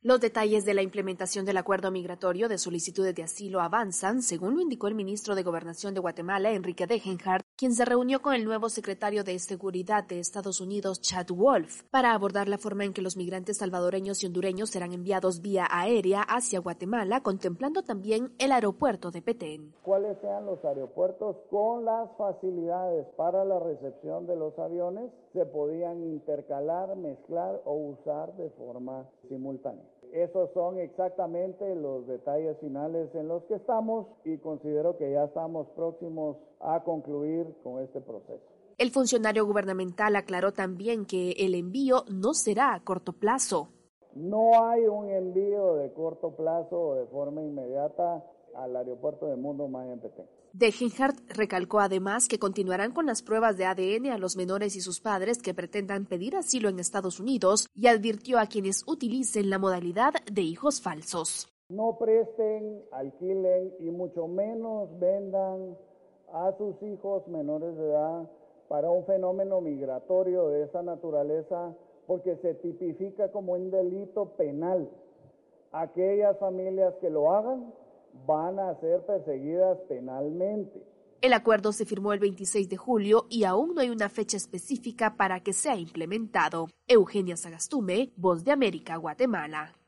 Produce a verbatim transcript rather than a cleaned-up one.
Los detalles de la implementación del acuerdo migratorio de solicitudes de asilo avanzan, según lo indicó el ministro de Gobernación de Guatemala, Enrique Degenhardt, quien se reunió con el nuevo secretario de Seguridad de Estados Unidos, Chad Wolf, para abordar la forma en que los migrantes salvadoreños y hondureños serán enviados vía aérea hacia Guatemala, contemplando también el aeropuerto de Petén. ¿Cuáles sean los aeropuertos con las facilidades para la recepción de los aviones? Se podían intercalar, mezclar o usar de forma simultánea. Esos son exactamente los detalles finales en los que estamos y considero que ya estamos próximos a concluir con este proceso. El funcionario gubernamental aclaró también que el envío no será a corto plazo. No hay un envío de corto plazo o de forma inmediata al aeropuerto de Mundo Maya en Petén. Degenhardt recalcó además que continuarán con las pruebas de A D N a los menores y sus padres que pretendan pedir asilo en Estados Unidos y advirtió a quienes utilicen la modalidad de hijos falsos. No presten, alquilen y mucho menos vendan a sus hijos menores de edad para un fenómeno migratorio de esa naturaleza, porque se tipifica como un delito penal. Aquellas familias que lo hagan van a ser perseguidas penalmente. El acuerdo se firmó el veintiséis de julio y aún no hay una fecha específica para que sea implementado. Eugenia Sagastume, Voz de América, Guatemala.